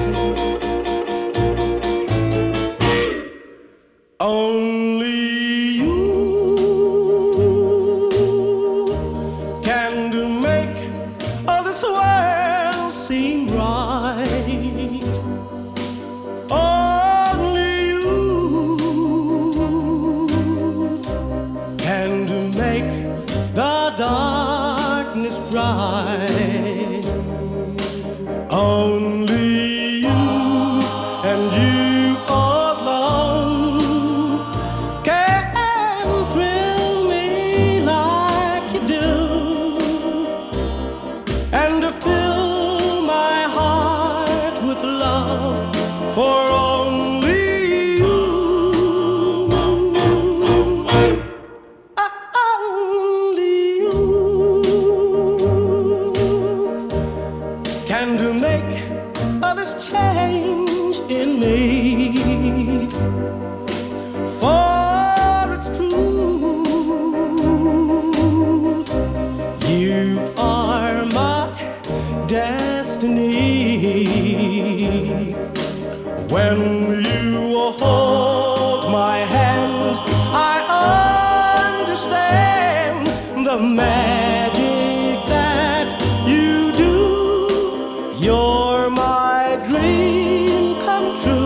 Only you can make all this world seem right. Only you can make the darkness bright. Only you and you alone can thrill me like you do, and to fill my heart with love for only you. Only you can make this change in me. For it's true, you are my destiny. When you hold my hand, I understand the magic that you do. You're my dream come true.